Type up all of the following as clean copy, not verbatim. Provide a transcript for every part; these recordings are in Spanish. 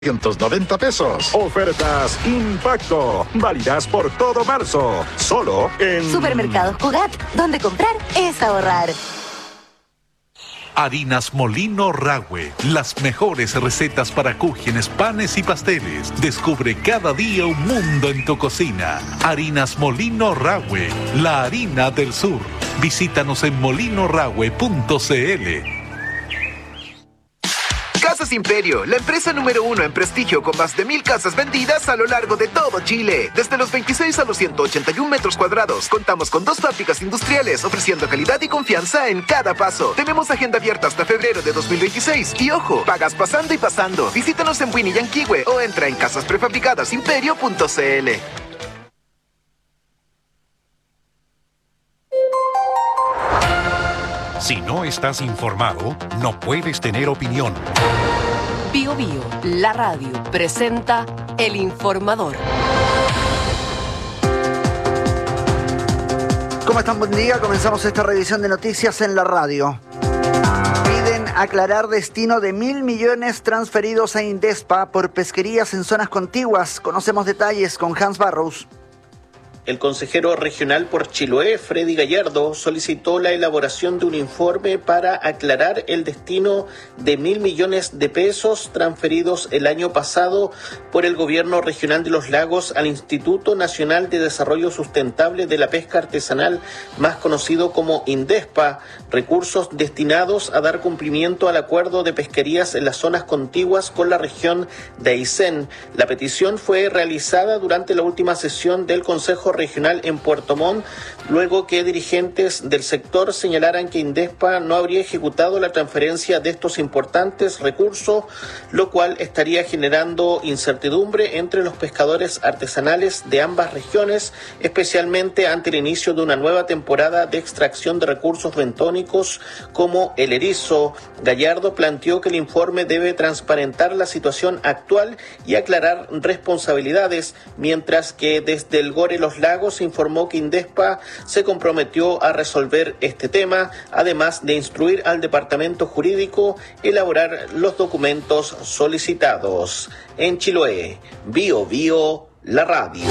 190 pesos. Ofertas Impacto, válidas por todo marzo. Solo en Supermercados Cugat, donde comprar es ahorrar. Harinas Molino Rahue, las mejores recetas para cúgenes, panes y pasteles. Descubre cada día un mundo en tu cocina. Harinas Molino Rahue, la harina del sur. Visítanos en molinorahue.cl. Casas Imperio, la empresa número 1 en prestigio con más de 1,000 casas vendidas a lo largo de todo Chile. Desde los 26 a los 181 metros cuadrados. Contamos con 2 fábricas industriales ofreciendo calidad y confianza en cada paso. Tenemos agenda abierta hasta febrero de 2026. Y ojo, pagas pasando y pasando. Visítanos en Winnie y Yanquihue o entra en casasprefabricadosimperio.cl. Si no estás informado, no puedes tener opinión. Bio Bio, la radio, presenta El Informador. ¿Cómo están? Buen día. Comenzamos esta revisión de noticias en la radio. Piden aclarar destino de 1.000 millones transferidos a Indespa por pesquerías en zonas contiguas. Conocemos detalles con Hans Barrows. El consejero regional por Chiloé, Freddy Gallardo, solicitó la elaboración de un informe para aclarar el destino de 1.000 millones de pesos transferidos el año pasado por el gobierno regional de Los Lagos al Instituto Nacional de Desarrollo Sustentable de la Pesca Artesanal, más conocido como Indespa, recursos destinados a dar cumplimiento al acuerdo de pesquerías en las zonas contiguas con la región de Aysén. La petición fue realizada durante la última sesión del Consejo Regional en Puerto Montt, luego que dirigentes del sector señalaran que Indespa no habría ejecutado la transferencia de estos importantes recursos, lo cual estaría generando incertidumbre entre los pescadores artesanales de ambas regiones, especialmente ante el inicio de una nueva temporada de extracción de recursos bentónicos como el erizo. Gallardo planteó que el informe debe transparentar la situación actual y aclarar responsabilidades, mientras que desde el Gore Los Lagos informó que Indespa se comprometió a resolver este tema, además de instruir al departamento jurídico elaborar los documentos solicitados. En Chiloé, Bio Bio, la radio.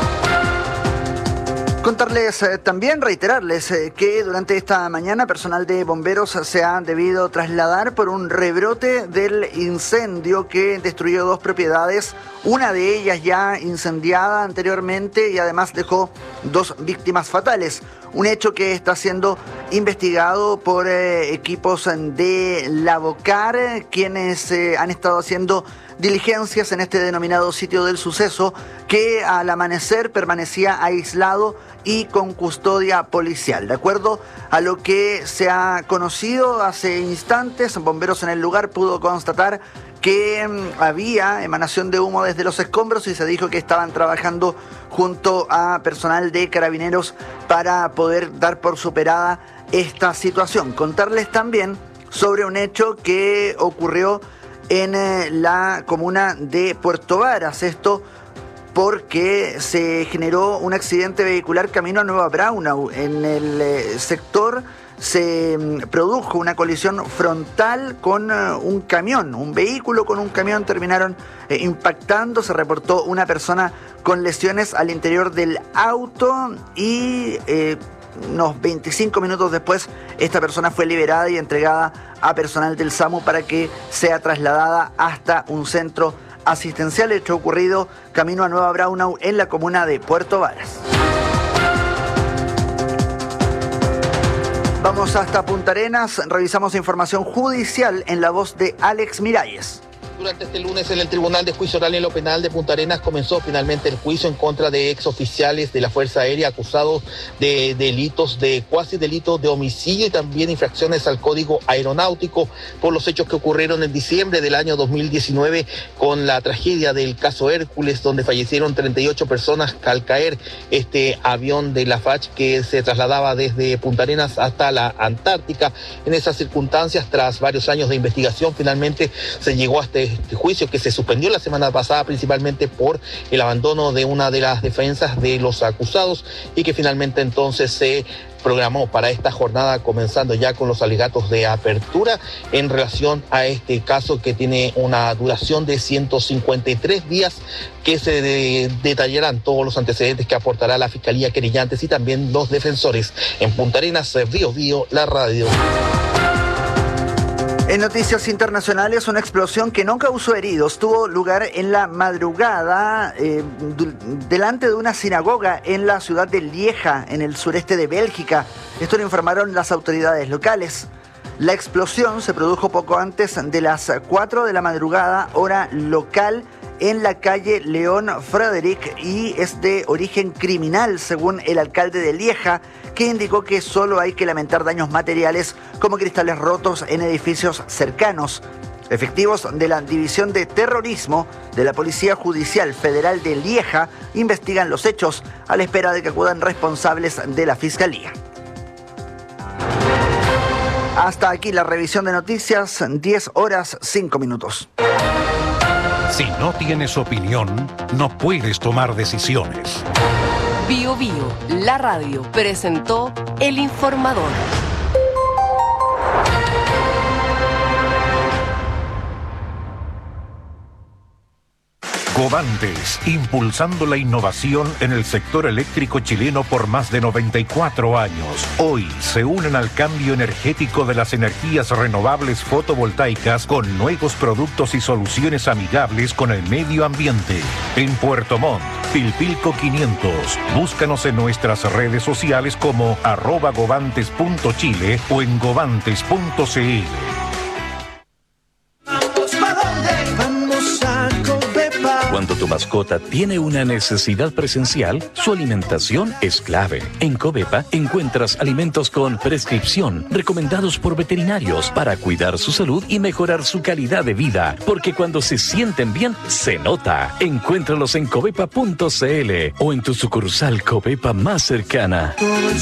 Contarles también, reiterarles que durante esta mañana personal de bomberos se ha debido trasladar por un rebrote del incendio que destruyó 2 propiedades, una de ellas ya incendiada anteriormente y además dejó 2 víctimas fatales. Un hecho que está siendo investigado por equipos de la Bocar, quienes han estado haciendo diligencias en este denominado sitio del suceso, que al amanecer permanecía aislado y con custodia policial. De acuerdo a lo que se ha conocido hace instantes, bomberos en el lugar pudo constatar que había emanación de humo desde los escombros y se dijo que estaban trabajando junto a personal de carabineros para poder dar por superada esta situación. Contarles también sobre un hecho que ocurrió en la comuna de Puerto Varas. Esto porque se generó un accidente vehicular camino a Nueva Braunau. En el sector se produjo una colisión frontal con un camión, un vehículo con un camión terminaron impactando. Se reportó una persona con lesiones al interior del auto y unos 25 minutos después esta persona fue liberada y entregada a personal del SAMU para que sea trasladada hasta un centro asistencial. Hecho ocurrido camino a Nueva Braunau en la comuna de Puerto Varas. Vamos hasta Punta Arenas, revisamos información judicial en la voz de Alex Miralles. Durante este lunes en el Tribunal de Juicio Oral en lo Penal de Punta Arenas comenzó finalmente el juicio en contra de exoficiales de la Fuerza Aérea acusados de delitos, de cuasi delitos de homicidio y también infracciones al Código Aeronáutico por los hechos que ocurrieron en diciembre del año 2019 con la tragedia del caso Hércules, donde fallecieron 38 personas al caer este avión de la FACH que se trasladaba desde Punta Arenas hasta la Antártica. En esas circunstancias, tras varios años de investigación, finalmente se llegó a este juicio que se suspendió la semana pasada principalmente por el abandono de una de las defensas de los acusados y que finalmente entonces se programó para esta jornada, comenzando ya con los alegatos de apertura en relación a este caso que tiene una duración de 153 días, que se detallarán todos los antecedentes que aportará la Fiscalía Querellantes y también los defensores. En Punta Arenas, Bío Bío, la radio. En noticias internacionales, una explosión que no causó heridos tuvo lugar en la madrugada delante de una sinagoga en la ciudad de Lieja, en el sureste de Bélgica. Esto lo informaron las autoridades locales. La explosión se produjo poco antes de las 4 de la madrugada, hora local, en la calle León Frederick, y es de origen criminal, según el alcalde de Lieja, que indicó que solo hay que lamentar daños materiales como cristales rotos en edificios cercanos. Efectivos de la División de Terrorismo de la Policía Judicial Federal de Lieja investigan los hechos a la espera de que acudan responsables de la Fiscalía. Hasta aquí la revisión de noticias, 10 horas 5 minutos. Si no tienes opinión, no puedes tomar decisiones. Bío Bío, la radio, presentó El Informador. Covantes, impulsando la innovación en el sector eléctrico chileno por más de 94 años. Hoy se unen al cambio energético de las energías renovables fotovoltaicas con nuevos productos y soluciones amigables con el medio ambiente. En Puerto Montt, Pilpilco 500. Búscanos en nuestras redes sociales como @govantes.chile o en govantes.cl. Cuando tu mascota tiene una necesidad presencial, su alimentación es clave. En Covepa encuentras alimentos con prescripción, recomendados por veterinarios para cuidar su salud y mejorar su calidad de vida. Porque cuando se sienten bien, se nota. Encuéntralos en covepa.cl o en tu sucursal Covepa más cercana.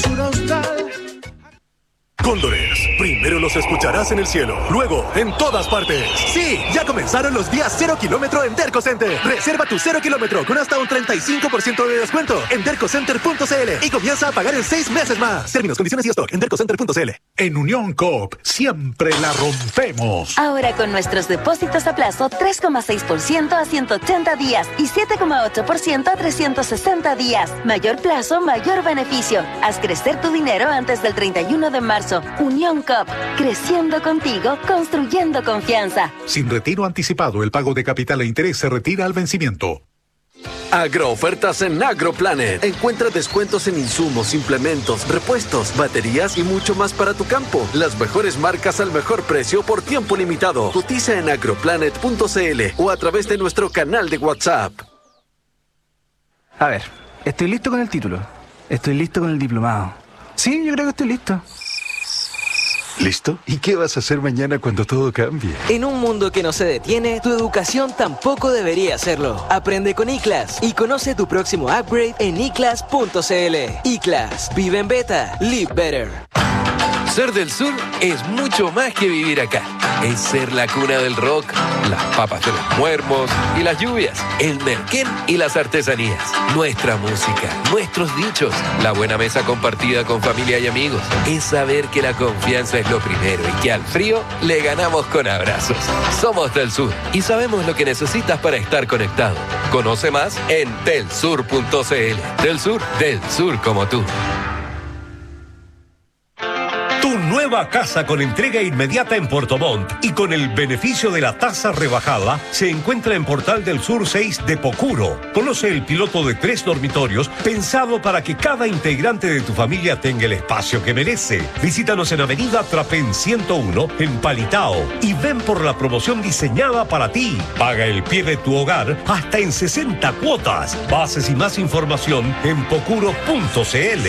Cóndores, primero los escucharás en el cielo, luego en todas partes. Sí, ya comenzaron los días 0 kilómetro en Derco Center. Reserva tu 0 kilómetro con hasta un 35% de descuento en dercocenter.cl y comienza a pagar en 6 meses más. Términos, condiciones y stock en dercocenter.cl. En Unión Coop siempre la rompemos. Ahora con nuestros depósitos a plazo 3,6% a 180 días y 7,8% a 360 días. Mayor plazo, mayor beneficio. Haz crecer tu dinero antes del 31 de marzo. Unión Coop, creciendo contigo, construyendo confianza. Sin retiro anticipado, el pago de capital e interés se retira al vencimiento. Agroofertas en AgroPlanet. Encuentra descuentos en insumos, implementos, repuestos, baterías y mucho más para tu campo. Las mejores marcas al mejor precio por tiempo limitado. Cotiza en agroplanet.cl o a través de nuestro canal de WhatsApp. A ver, estoy listo con el título. Estoy listo con el diplomado. Sí, yo creo que estoy listo. ¿Listo? ¿Y qué vas a hacer mañana cuando todo cambie? En un mundo que no se detiene, tu educación tampoco debería hacerlo. Aprende con iClass y conoce tu próximo upgrade en iclass.cl. iClass, vive en beta, live better. Ser del sur es mucho más que vivir acá. Es ser la cuna del rock, las papas de los muermos y las lluvias, el merquén y las artesanías, nuestra música, nuestros dichos, la buena mesa compartida con familia y amigos. Es saber que la confianza es lo primero y que al frío le ganamos con abrazos. Somos del sur y sabemos lo que necesitas para estar conectado. Conoce más en telsur.cl. Del sur como tú. Tu nueva casa con entrega inmediata en Puerto Montt y con el beneficio de la tasa rebajada se encuentra en Portal del Sur 6 de Pocuro. Conoce el piloto de 3 dormitorios pensado para que cada integrante de tu familia tenga el espacio que merece. Visítanos en Avenida Trapén 101 en Palitao y ven por la promoción diseñada para ti. Paga el pie de tu hogar hasta en 60 cuotas. Bases y más información en pocuro.cl.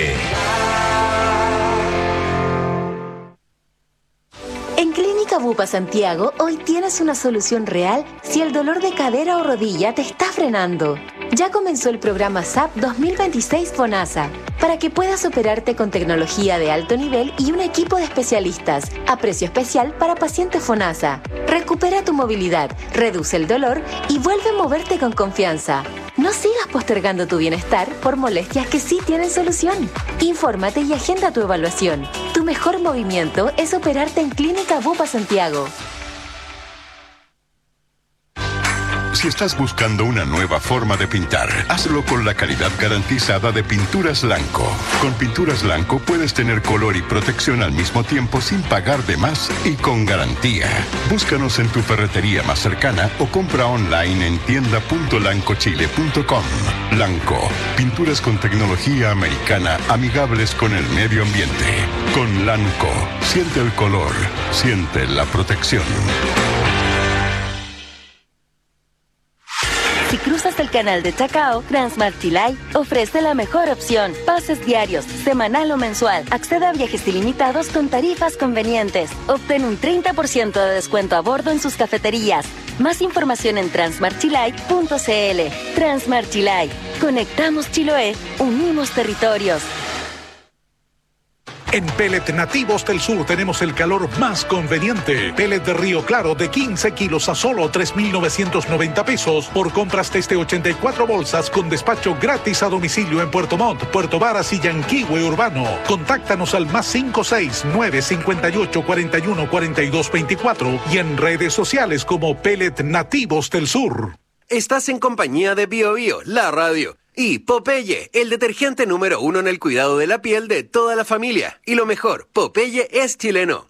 En Clínica Bupa Santiago, hoy tienes una solución real si el dolor de cadera o rodilla te está frenando. Ya comenzó el programa SAP 2026 FONASA, para que puedas operarte con tecnología de alto nivel y un equipo de especialistas, a precio especial para pacientes FONASA. Recupera tu movilidad, reduce el dolor y vuelve a moverte con confianza. No sigas postergando tu bienestar por molestias que sí tienen solución. Infórmate y agenda tu evaluación. Tu mejor movimiento es operarte en Clínica Bupa Santiago. Si estás buscando una nueva forma de pintar, hazlo con la calidad garantizada de Pinturas Lanco. Con Pinturas Lanco puedes tener color y protección al mismo tiempo sin pagar de más y con garantía. Búscanos en tu ferretería más cercana o compra online en tienda.lancochile.com. Lanco, pinturas con tecnología americana amigables con el medio ambiente. Con Lanco, siente el color, siente la protección. Si cruzas el canal de Chacao, Transmart Chilay ofrece la mejor opción. Pases diarios, semanal o mensual. Accede a viajes ilimitados con tarifas convenientes. Obtén un 30% de descuento a bordo en sus cafeterías. Más información en transmartchilay.cl. Transmart Chilay. Conectamos Chiloé, unimos territorios. En Pellet Nativos del Sur tenemos el calor más conveniente. Pellet de Río Claro de 15 kilos a solo 3.990 pesos por compras desde 84 bolsas con despacho gratis a domicilio en Puerto Montt, Puerto Varas y Yanquihue Urbano. Contáctanos al +56 958 41 42 24 y en redes sociales como Pellet Nativos del Sur. Estás en compañía de Bio Bio, la radio. Y Popeye, el detergente número 1 en el cuidado de la piel de toda la familia. Y lo mejor, Popeye es chileno.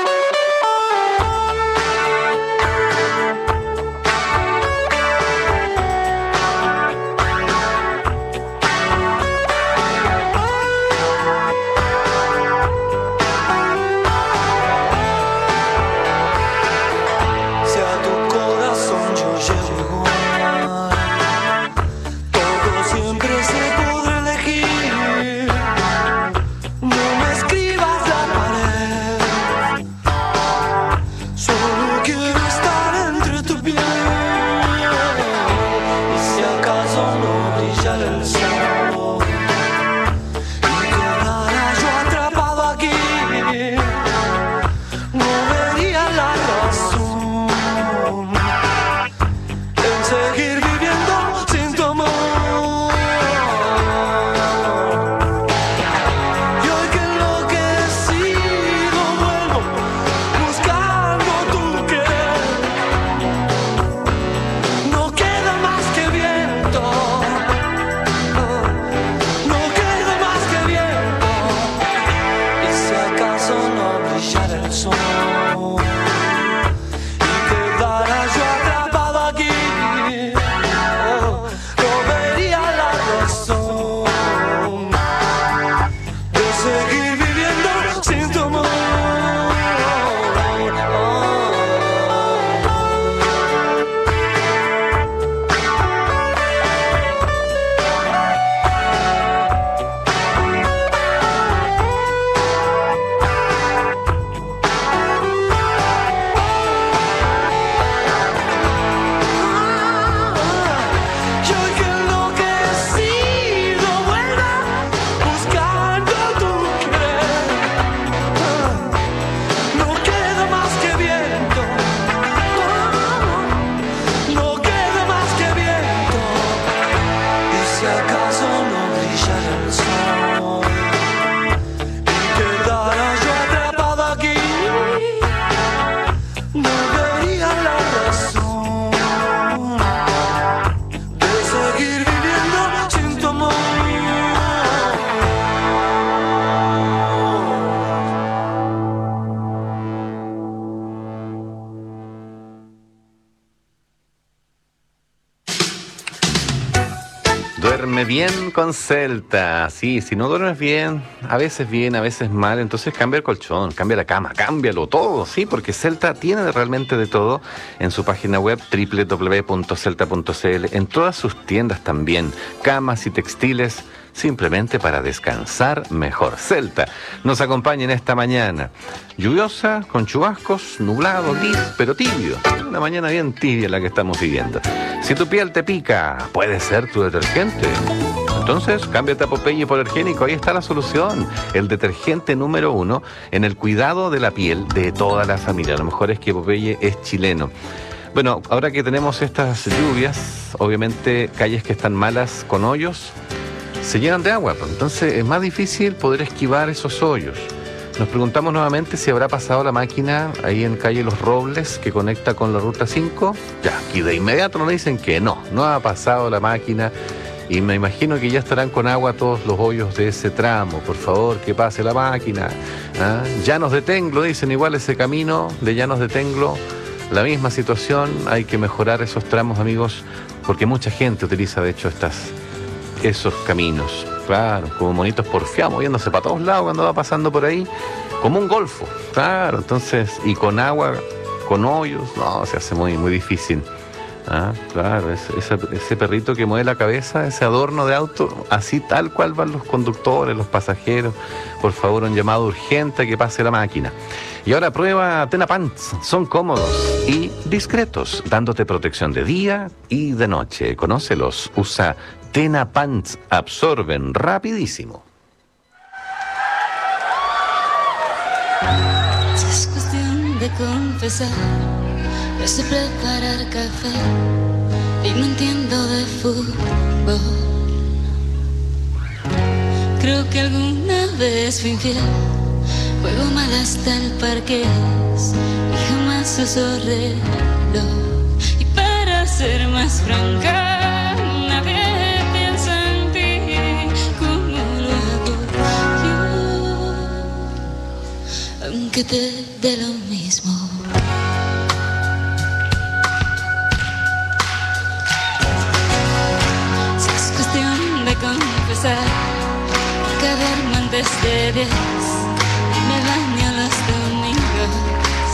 Duerme bien con Celta. Sí, si no duermes bien, a veces mal, entonces cambia el colchón, cambia la cama, cámbialo todo, sí, porque Celta tiene realmente de todo en su página web www.celta.cl, en todas sus tiendas también, camas y textiles, simplemente para descansar mejor. Celta nos acompaña en esta mañana lluviosa, con chubascos, nublado, gris, pero tibio. Una mañana bien tibia la que estamos viviendo. Si tu piel te pica, puede ser tu detergente. Entonces, cámbiate a Popeye Hipoalergénico, ahí está la solución. El detergente número 1 en el cuidado de la piel de toda la familia. Lo mejor es que Popeye es chileno. Bueno, ahora que tenemos estas lluvias, obviamente calles que están malas con hoyos se llenan de agua, entonces es más difícil poder esquivar esos hoyos. Nos preguntamos nuevamente si habrá pasado la máquina ahí en calle Los Robles que conecta con la ruta 5. Ya, aquí de inmediato nos dicen que no ha pasado la máquina y me imagino que ya estarán con agua todos los hoyos de ese tramo. Por favor, que pase la máquina. Llanos de Tenglo, dicen igual ese camino de Llanos de Tenglo. La misma situación, hay que mejorar esos tramos, amigos, porque mucha gente utiliza, de hecho, esos caminos. Claro, como monitos porfiados, moviéndose para todos lados cuando va pasando por ahí, como un golfo. Claro, entonces, y con agua, con hoyos, no, se hace muy, muy difícil. Claro, ese perrito que mueve la cabeza, ese adorno de auto, así tal cual van los conductores, los pasajeros. Por favor, un llamado urgente a que pase la máquina. Y ahora prueba Tena Pants. Son cómodos y discretos, dándote protección de día y de noche. Conócelos. Usa Tena Pants. Absorben rapidísimo. Es cuestión de confesar. Yo sé preparar café y no entiendo de fútbol. Creo que alguna vez fui infiel. Juego mal hasta el parqués y jamás uso reloj. Y para ser más franca, nadie piensa en ti como lo hago yo, aunque te dé lo mismo. Si es cuestión de confesar, caerme antes de 10. Me baño los domingos.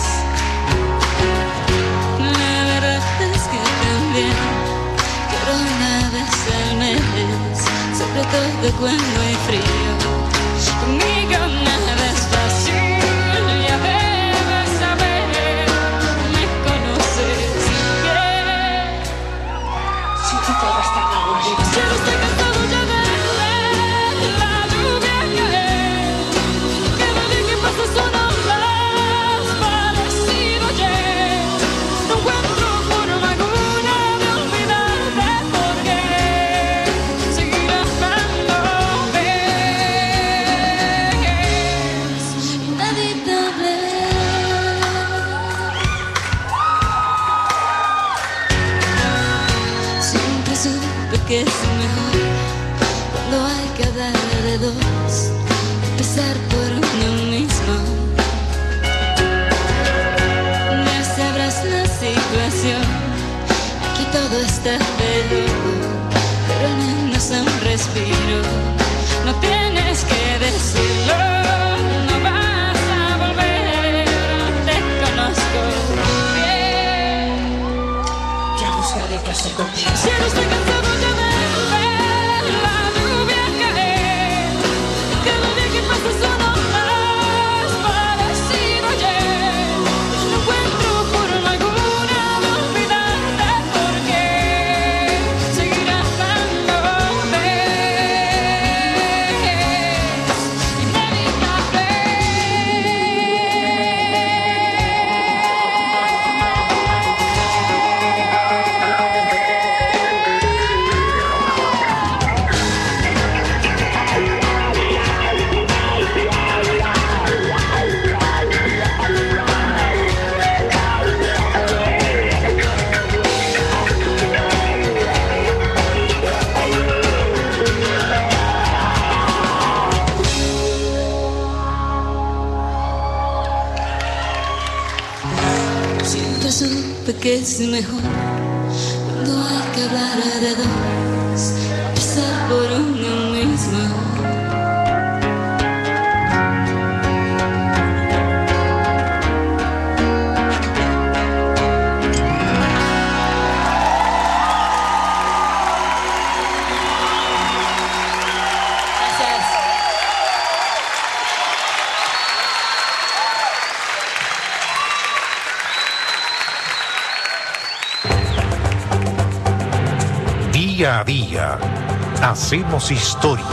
La verdad es que también quiero una vez al mes, sobre todo cuando hay frío. Conmigo nada es fácil, ya debes saber, me conoces bien. Si tú te vas a estar conmigo, si no estoy cansado ya de ver la lluvia caer. Son más parecido ayer. No encuentro forma alguna de olvidarte porque seguir amándote es inevitable. Siempre supe que es mejor cuando hay que hablar de dos, empezar por uno mismo. Ya sabrás la situación, aquí todo está de loco, pero al menos un respiro. No tienes que decirlo, no vas a volver, te conozco bien. Ya buscaré qué hacer contigo. Si no estoy cansado ya de ver la lluvia caer, cada día que pasa solo más parecido ayer. No encuentro forma alguna de olvidarte porque seguir amándote es inevitable. Siempre supe que es mejor cuando hay que hablar de dos, empezar por uno mismo. Día a día, hacemos historia.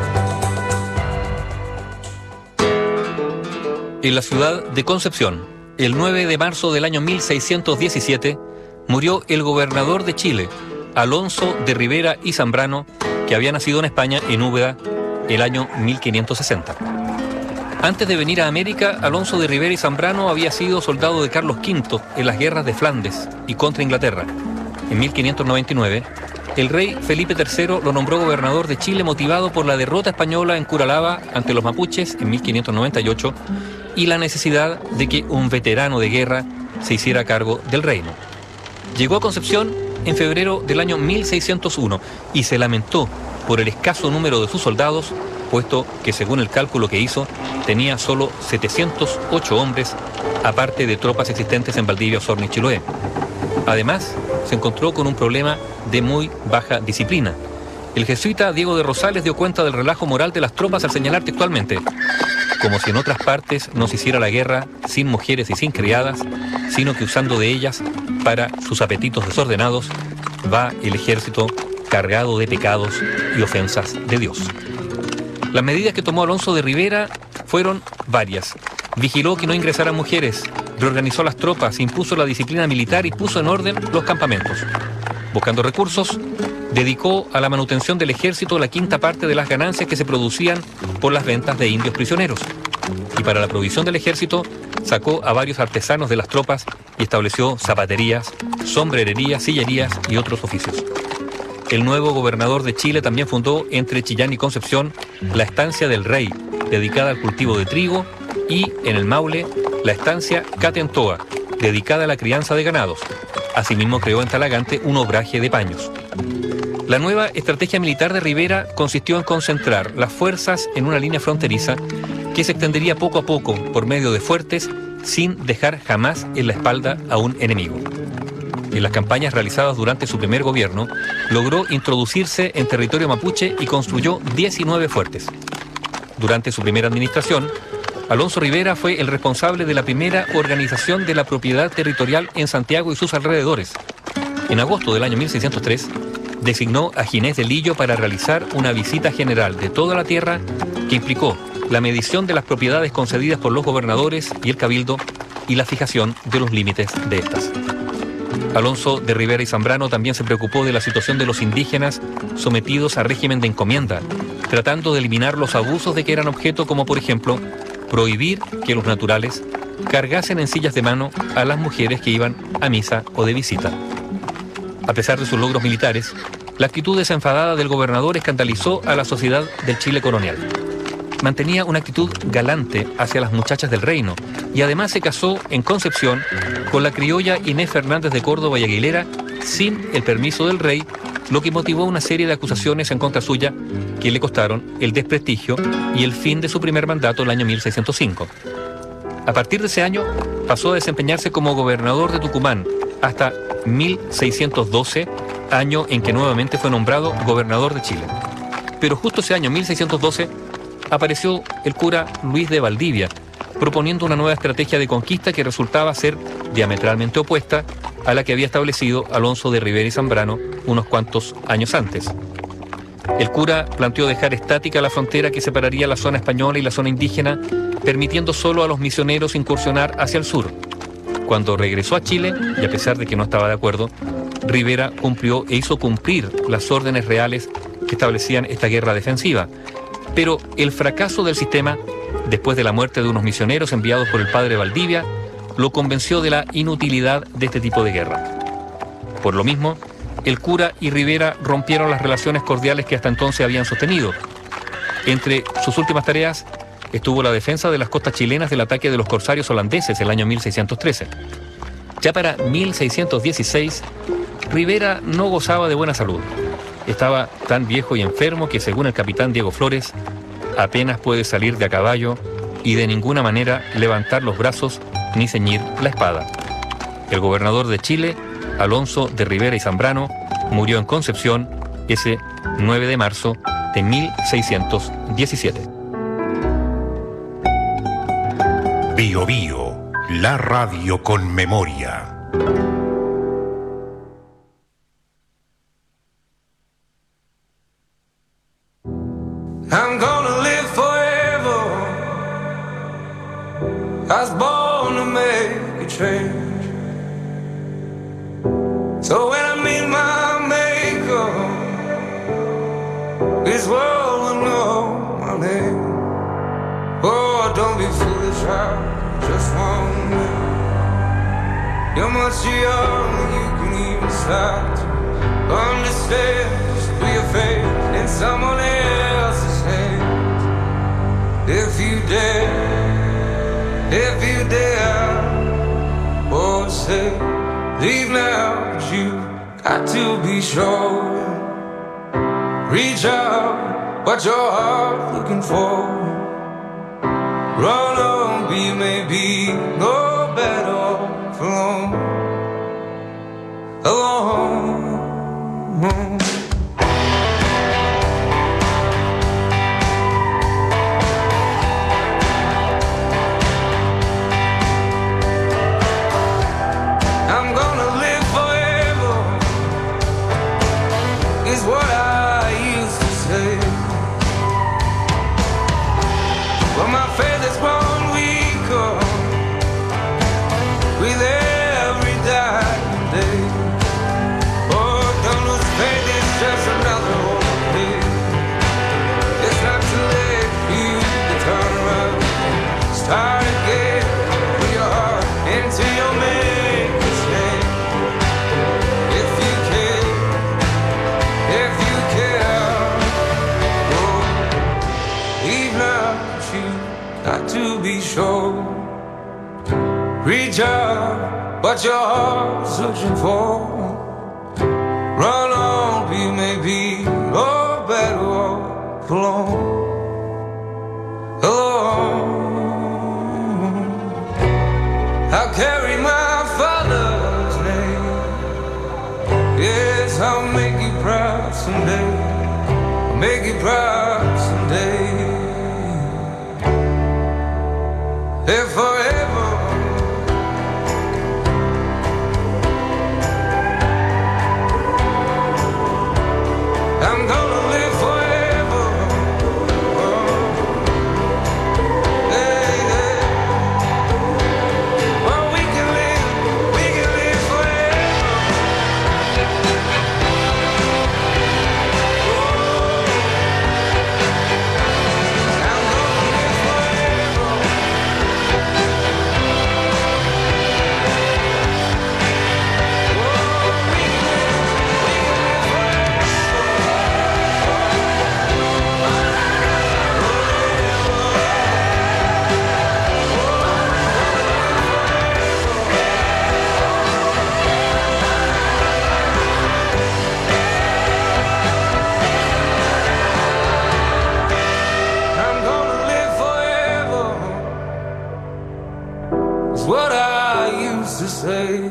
En la ciudad de Concepción, El 9 de marzo del año 1617 murió el gobernador de Chile, Alonso de Rivera y Zambrano, que había nacido en España, en Úbeda, el año 1560. Antes de venir a América, Alonso de Rivera y Zambrano había sido soldado de Carlos V en las guerras de Flandes y contra Inglaterra. En 1599, el rey Felipe III lo nombró gobernador de Chile motivado por la derrota española en Curalaba ante los mapuches en 1598 y la necesidad de que un veterano de guerra se hiciera cargo del reino. Llegó a Concepción en febrero del año 1601 y se lamentó por el escaso número de sus soldados, puesto que según el cálculo que hizo, tenía solo 708 hombres, aparte de tropas existentes en Valdivia, Osorno y Chiloé. Además, se encontró con un problema de muy baja disciplina. El jesuita Diego de Rosales dio cuenta del relajo moral de las tropas al señalar textualmente: como si en otras partes no se hiciera la guerra sin mujeres y sin criadas, sino que usando de ellas para sus apetitos desordenados, va el ejército cargado de pecados y ofensas de Dios. Las medidas que tomó Alonso de Rivera fueron varias. Vigiló que no ingresaran mujeres, reorganizó las tropas, impuso la disciplina militar y puso en orden los campamentos. Buscando recursos, dedicó a la manutención del ejército la quinta parte de las ganancias que se producían por las ventas de indios prisioneros. Y para la provisión del ejército, sacó a varios artesanos de las tropas y estableció zapaterías, sombrererías, sillerías y otros oficios. El nuevo gobernador de Chile también fundó entre Chillán y Concepción la Estancia del Rey, dedicada al cultivo de trigo, y en el Maule la Estancia Catentoa, dedicada a la crianza de ganados. Asimismo creó en Talagante un obraje de paños. La nueva estrategia militar de Rivera consistió en concentrar las fuerzas en una línea fronteriza que se extendería poco a poco por medio de fuertes sin dejar jamás en la espalda a un enemigo. En las campañas realizadas durante su primer gobierno, logró introducirse en territorio mapuche y construyó 19 fuertes. Durante su primera administración, Alonso Rivera fue el responsable de la primera organización de la propiedad territorial en Santiago y sus alrededores. En agosto del año 1603, designó a Ginés de Lillo para realizar una visita general de toda la tierra que implicó la medición de las propiedades concedidas por los gobernadores y el cabildo y la fijación de los límites de estas. Alonso de Rivera y Zambrano también se preocupó de la situación de los indígenas sometidos a régimen de encomienda, tratando de eliminar los abusos de que eran objeto, como por ejemplo, prohibir que los naturales cargasen en sillas de mano a las mujeres que iban a misa o de visita. A pesar de sus logros militares, la actitud desenfadada del gobernador escandalizó a la sociedad del Chile colonial. Mantenía una actitud galante hacia las muchachas del reino y además se casó en Concepción con la criolla Inés Fernández de Córdoba y Aguilera sin el permiso del rey, lo que motivó una serie de acusaciones en contra suya que le costaron el desprestigio y el fin de su primer mandato el año 1605. A partir de ese año pasó a desempeñarse como gobernador de Tucumán hasta 1612, año en que nuevamente fue nombrado gobernador de Chile. Pero justo ese año 1612 apareció el cura Luis de Valdivia, proponiendo una nueva estrategia de conquista que resultaba ser diametralmente opuesta a la que había establecido Alonso de Rivera y Zambrano unos cuantos años antes. El cura planteó dejar estática la frontera que separaría la zona española y la zona indígena, permitiendo solo a los misioneros incursionar hacia el sur. Cuando regresó a Chile, y a pesar de que no estaba de acuerdo, Rivera cumplió e hizo cumplir las órdenes reales que establecían esta guerra defensiva. Pero el fracaso del sistema, después de la muerte de unos misioneros enviados por el padre Valdivia, lo convenció de la inutilidad de este tipo de guerra. Por lo mismo, el cura y Rivera rompieron las relaciones cordiales que hasta entonces habían sostenido. Entre sus últimas tareas estuvo la defensa de las costas chilenas del ataque de los corsarios holandeses el año 1613. Ya para 1616, Rivera no gozaba de buena salud. Estaba tan viejo y enfermo que, según el capitán Diego Flores, apenas puede salir de a caballo y de ninguna manera levantar los brazos ni ceñir la espada. El gobernador de Chile, Alonso de Rivera y Zambrano, murió en Concepción ese 9 de marzo de 1617. Bio Bio, la radio con memoria. I'm gonna live forever. I was born to make You're much young, you can even start to understand just put your faith in someone else's hands. If you dare, oh say, leave now, but you got to be sure. Reach out, what your heart looking for. Run on, be maybe no better off alone. Alone. I'm gonna live forever, is what I used to say. Well, my faith has grown weaker with every dying day. Oh, don't lose faith, it's just another old day. It's not too late for you to turn around, start again, put your heart into your maker's hand. If you care, oh, leave now, but you got to be sure. Reach out, what your heart's searching for. Run on, be maybe no better off alone. Alone. I'll carry my father's name. Yes, I'll make you proud someday. I'll make you proud someday. If forever. I'm gonna live forever. Oh. Hey, hey. Well, we can live forever. Oh. I'm gonna live forever. I'm gonna live forever, is what I used to say.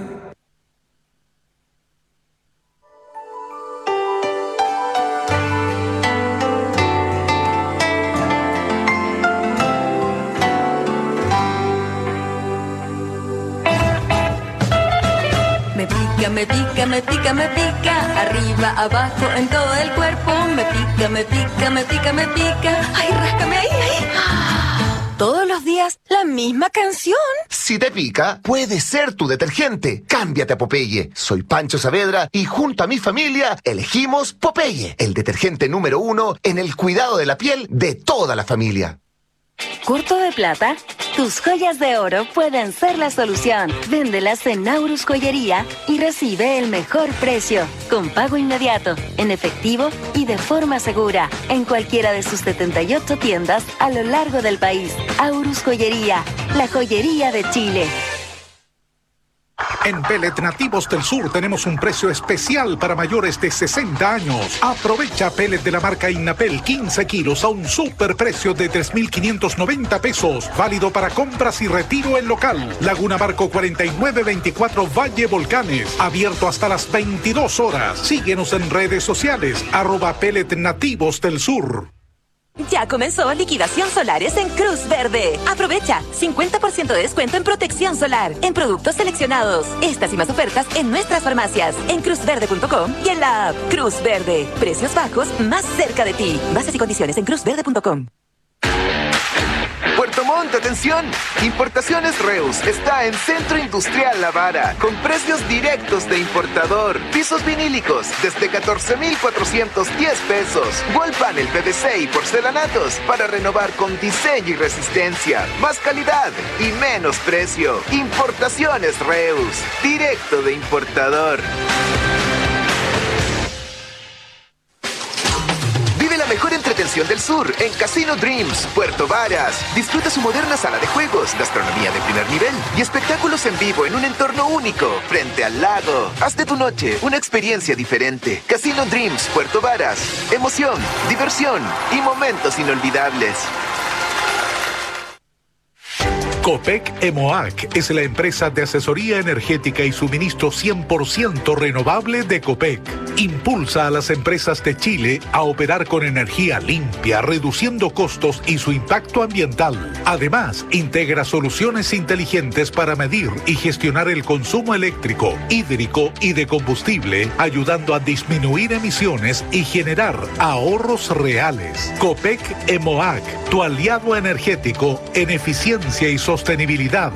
Me pica, me pica, me pica, me pica, arriba, abajo, en todo el cuerpo. Me pica, me pica, me pica, me pica. Ay, ráscame ahí, ahí. Todos los días la misma canción. Si te pica, puede ser tu detergente. Cámbiate a Popeye. Soy Pancho Saavedra y junto a mi familia elegimos Popeye, el detergente número 1 en el cuidado de la piel de toda la familia. ¿Corto de plata? Tus joyas de oro pueden ser la solución. Véndelas en Naurus Joyería y recibe el mejor precio, con pago inmediato, en efectivo y de forma segura, en cualquiera de sus 78 tiendas a lo largo del país. Aurus Joyería, la joyería de Chile. En Pellet Nativos del Sur tenemos un precio especial para mayores de 60 años. Aprovecha pellet de la marca Innapel 15 kilos a un superprecio de 3.590 pesos. Válido para compras y retiro en local. Laguna Barco 4924 Valle Volcanes. Abierto hasta las 22 horas. Síguenos en redes sociales. @Pellet Nativos del Sur. Ya comenzó liquidación solares en Cruz Verde. Aprovecha 50% de descuento en protección solar, en productos seleccionados. Estas y más ofertas en nuestras farmacias, en cruzverde.com y en la app Cruz Verde. Precios bajos más cerca de ti. Bases y condiciones en cruzverde.com. Puerto Montt Ponte atención. Importaciones Reus está en Centro Industrial La Vara, con precios directos de importador. Pisos vinílicos desde 14,410 pesos. Wall panel PVC y porcelanatos para renovar con diseño y resistencia. Más calidad y menos precio. Importaciones Reus, directo de importador. Vive la mejor entretención del sur en Casino Dreams, Puerto Varas. Disfruta su moderna sala de juegos, gastronomía de primer nivel y espectáculos en vivo en un entorno único, frente al lago. Haz de tu noche una experiencia diferente. Casino Dreams, Puerto Varas. Emoción, diversión y momentos inolvidables. Copec EMOAC es la empresa de asesoría energética y suministro 100% renovable de Copec. Impulsa a las empresas de Chile a operar con energía limpia, reduciendo costos y su impacto ambiental. Además, integra soluciones inteligentes para medir y gestionar el consumo eléctrico, hídrico y de combustible, ayudando a disminuir emisiones y generar ahorros reales. Copec EMOAC, tu aliado energético en eficiencia y sostenibilidad.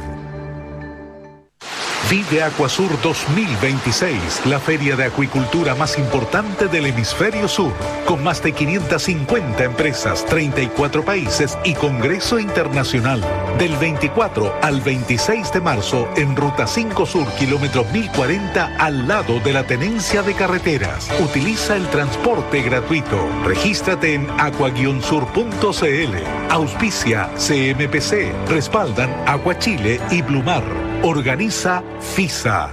Vive Acuasur 2026, la feria de acuicultura más importante del hemisferio sur, con más de 550 empresas, 34 países y congreso internacional. Del 24 al 26 de marzo en Ruta 5 Sur, kilómetro 1040, al lado de la Tenencia de Carreteras. Utiliza el transporte gratuito. Regístrate en aqua-sur.cl. Auspicia CMPC. Respaldan Acuachile y Blumar. Organiza FISA.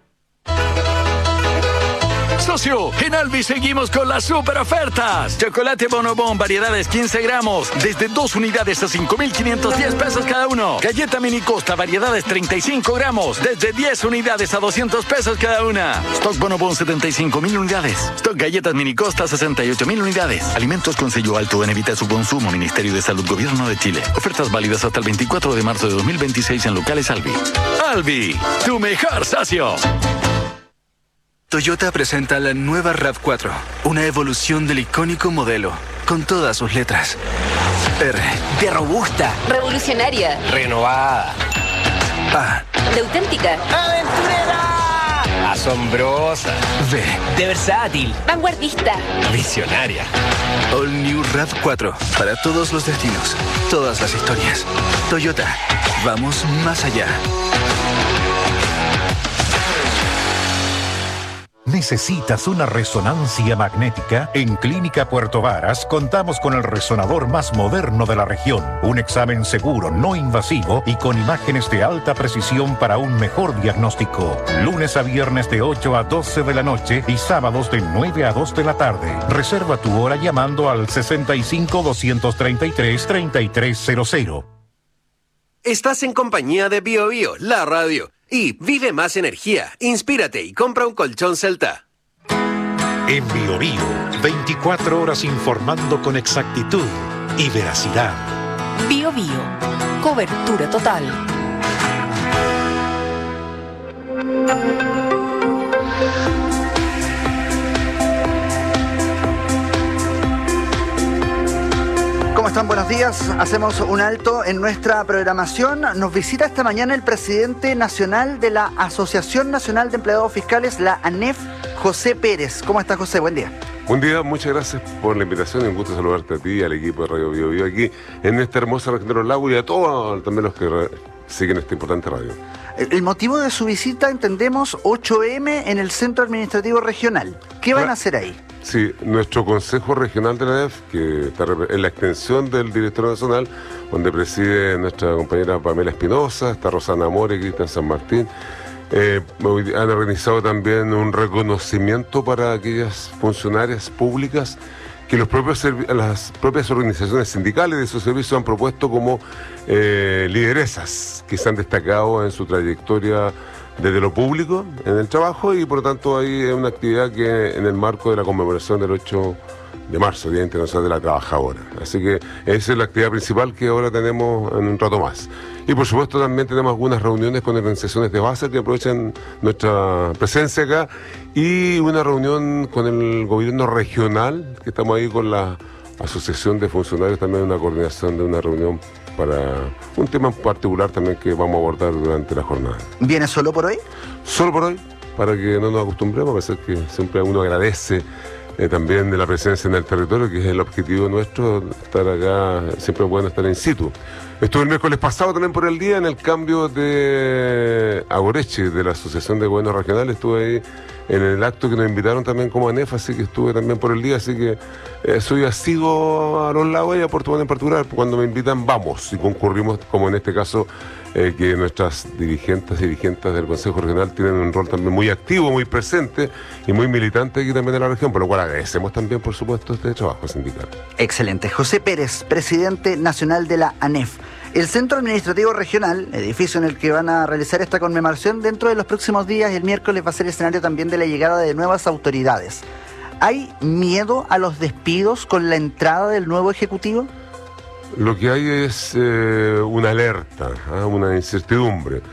Socio, en Albi seguimos con las super ofertas. Chocolate Bonobón, variedades 15 gramos, desde 2 unidades a 5,510 pesos cada uno. Galleta Mini Costa, variedades 35 gramos, desde 10 unidades a 200 pesos cada una. Stock Bonobón, 75,000 unidades. Stock Galletas Mini Costa, 68,000 unidades. Alimentos con sello alto en evita su consumo. Ministerio de Salud, Gobierno de Chile. Ofertas válidas hasta el 24 de marzo de 2026 en locales Albi. Albi, tu mejor socio. Toyota presenta la nueva RAV4, una evolución del icónico modelo, con todas sus letras. R De robusta. Revolucionaria. Renovada. A De auténtica. ¡Aventurera! Asombrosa. V De versátil. Vanguardista. Visionaria. All New RAV4, para todos los destinos, todas las historias. Toyota, vamos más allá. ¿Necesitas una resonancia magnética? En Clínica Puerto Varas contamos con el resonador más moderno de la región. Un examen seguro, no invasivo y con imágenes de alta precisión para un mejor diagnóstico. Lunes a viernes de 8 a 12 de la noche y sábados de 9 a 2 de la tarde. Reserva tu hora llamando al 65-233-3300. Estás en compañía de BioBio, la radio. Y vive más energía, inspírate y compra un colchón Celta. En BioBio, 24 horas informando con exactitud y veracidad. Bio Bio, cobertura total. ¿Cómo están? Buenos días. Hacemos un alto en nuestra programación. Nos visita esta mañana el presidente nacional de la Asociación Nacional de Empleados Fiscales, la ANEF, José Pérez. ¿Cómo estás, José? Buen día. Buen día, muchas gracias por la invitación. Un gusto saludarte a ti y al equipo de Radio Bio Bio aquí en esta hermosa región de los lagos y a todos también los que siguen esta importante radio. El motivo de su visita, entendemos, 8M en el Centro Administrativo Regional. ¿Qué van a hacer ahí? Sí, nuestro Consejo Regional de la ANEF, que está en la extensión del Directorio Nacional, donde preside nuestra compañera Pamela Espinosa, está Rosana More, Cristian San Martín. Han organizado también un reconocimiento para aquellas funcionarias públicas que las propias organizaciones sindicales de esos servicios han propuesto como lideresas que se han destacado en su trayectoria desde lo público, en el trabajo, y por lo tanto ahí es una actividad que en el marco de la conmemoración del 8 de marzo, Día Internacional de la Trabajadora. Así que esa es la actividad principal que ahora tenemos en un rato más. Y por supuesto también tenemos algunas reuniones con organizaciones de base que aprovechan nuestra presencia acá, y una reunión con el gobierno regional, que estamos ahí con la Asociación de Funcionarios, también una coordinación de una reunión para un tema en particular también que vamos a abordar durante la jornada. ¿Viene solo por hoy? Solo por hoy, para que no nos acostumbremos, a pesar que siempre uno agradece también de la presencia en el territorio, que es el objetivo nuestro, estar acá, siempre es bueno estar in situ. Estuve el miércoles pasado también por el día en el cambio de Agoreche, de la Asociación de Gobiernos Regionales, estuve ahí en el acto que nos invitaron también como ANEF, así que estuve también por el día, así que soy asiduo a los lados y a Puerto Montt en particular, cuando me invitan vamos y concurrimos, como en este caso, que nuestras dirigentes del Consejo Regional tienen un rol también muy activo, muy presente y muy militante aquí también en la región, por lo cual agradecemos también, por supuesto, este trabajo sindical. Excelente. José Pérez, presidente nacional de la ANEF. El Centro Administrativo Regional, edificio en el que van a realizar esta conmemoración, dentro de los próximos días, el miércoles, va a ser escenario también de la llegada de nuevas autoridades. ¿Hay miedo a los despidos con la entrada del nuevo Ejecutivo? Lo que hay es una alerta, una incertidumbre.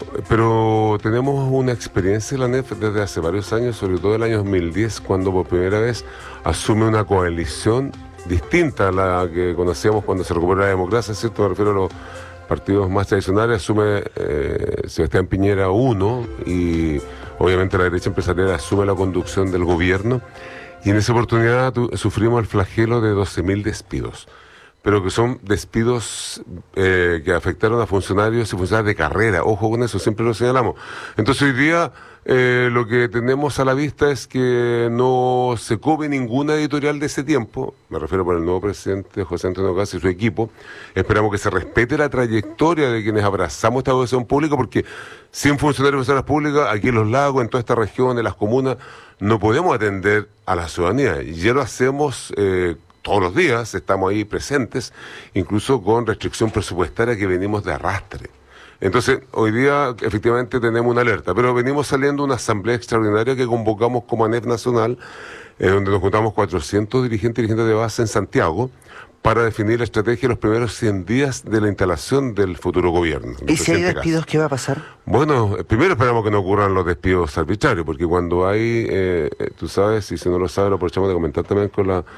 Pero tenemos una experiencia en la ANEF desde hace varios años, sobre todo el año 2010, cuando por primera vez asume una coalición distinta a la que conocíamos cuando se recuperó la democracia, ¿cierto? Me refiero a los partidos más tradicionales. Asume Sebastián Piñera 1 y obviamente la derecha empresarial asume la conducción del gobierno, y en esa oportunidad sufrimos el flagelo de 12.000 despidos, pero que son despidos que afectaron a funcionarios y funcionarios de carrera. Ojo con eso, siempre lo señalamos. Entonces hoy día lo que tenemos a la vista es que no se come ninguna editorial de ese tiempo, me refiero por el nuevo presidente José Antonio Caz y su equipo. Esperamos que se respete la trayectoria de quienes abrazamos esta educación pública, porque sin funcionarios y funcionarias públicas, aquí en Los Lagos, en toda esta región, en las comunas, no podemos atender a la ciudadanía. Y ya lo hacemos todos los días, estamos ahí presentes, incluso con restricción presupuestaria que venimos de arrastre. Entonces, hoy día efectivamente tenemos una alerta, pero venimos saliendo de una asamblea extraordinaria que convocamos como ANEF Nacional, donde nos juntamos 400 dirigentes de base en Santiago, para definir la estrategia de los primeros 100 días de la instalación del futuro gobierno. ¿Y si hay despidos, qué va a pasar? Bueno, primero esperamos que no ocurran los despidos arbitrarios, porque cuando hay, tú sabes, y si no lo sabes, lo aprovechamos de comentar también con la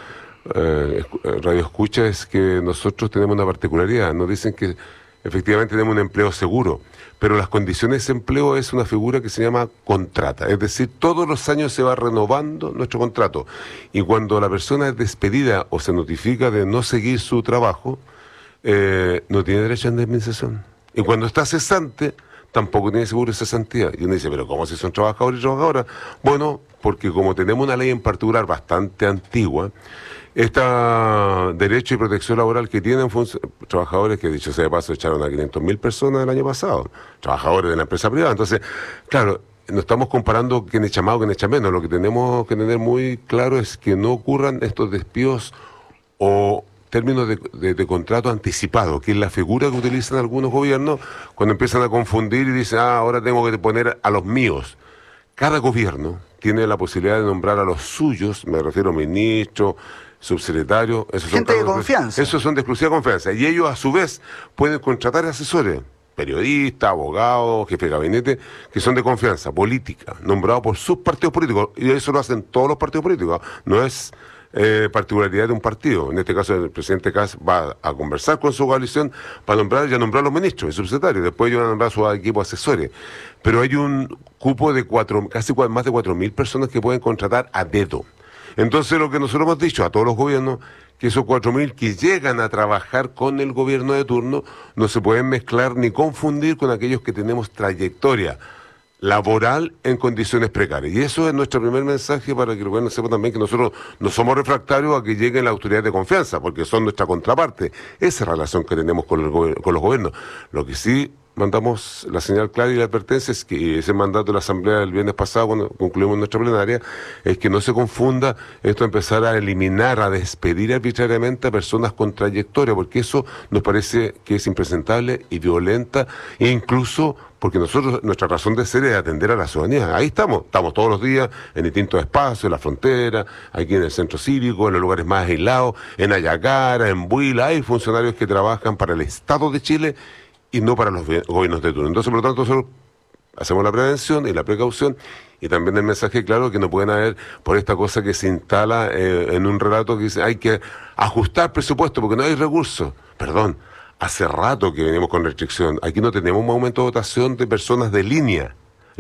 radio escucha, es que nosotros tenemos una particularidad. Nos dicen que efectivamente tenemos un empleo seguro, pero las condiciones de empleo es una figura que se llama contrata, es decir, todos los años se va renovando nuestro contrato, y cuando la persona es despedida o se notifica de no seguir su trabajo, no tiene derecho a indemnización, y cuando está cesante tampoco tiene seguro de cesantía. Y uno dice, pero ¿cómo si son trabajadores y trabajadoras? Bueno, porque como tenemos una ley en particular bastante antigua, este derecho y protección laboral que tienen trabajadores que, dicho sea de paso, echaron a 500.000 personas el año pasado, trabajadores de la empresa privada. Entonces, claro, no estamos comparando quién echa más o quién echa menos. Lo que tenemos que tener muy claro es que no ocurran estos despidos o términos de contrato anticipado, que es la figura que utilizan algunos gobiernos cuando empiezan a confundir y dicen, ahora tengo que poner a los míos. Cada gobierno tiene la posibilidad de nombrar a los suyos, me refiero a ministros, subsecretario, gente de confianza. Esos son de exclusiva confianza. Y ellos, a su vez, pueden contratar asesores, periodistas, abogados, jefes de gabinete, que son de confianza política, nombrados por sus partidos políticos. Y eso lo hacen todos los partidos políticos. No es particularidad de un partido. En este caso, el presidente Caz va a conversar con su coalición para nombrar los ministros y subsecretarios. Después ellos van a nombrar a sus equipos asesores. Pero hay un cupo de más de 4.000 personas que pueden contratar a dedo. Entonces, lo que nosotros hemos dicho a todos los gobiernos, que esos 4.000 que llegan a trabajar con el gobierno de turno no se pueden mezclar ni confundir con aquellos que tenemos trayectoria laboral en condiciones precarias. Y eso es nuestro primer mensaje, para que el gobierno sepa también que nosotros no somos refractarios a que lleguen las autoridades de confianza, porque son nuestra contraparte. Esa relación que tenemos con los gobiernos. Lo que sí mandamos la señal clara y la advertencia es que ese mandato de la Asamblea del viernes pasado, cuando concluimos nuestra plenaria, es que no se confunda esto de empezar a eliminar, a despedir arbitrariamente a personas con trayectoria, porque eso nos parece que es impresentable y violenta, e incluso porque nosotros, nuestra razón de ser es atender a la ciudadanía. Ahí estamos todos los días en distintos espacios, en la frontera, aquí en el centro cívico, en los lugares más aislados, en Ayacara, en Buila. Hay funcionarios que trabajan para el Estado de Chile y no para los gobiernos de turno. Entonces, por lo tanto, nosotros hacemos la prevención y la precaución, y también el mensaje claro que no pueden haber, por esta cosa que se instala en un relato que dice hay que ajustar presupuesto porque no hay recursos. Perdón, hace rato que venimos con restricción. Aquí no tenemos un aumento de votación de personas de líneas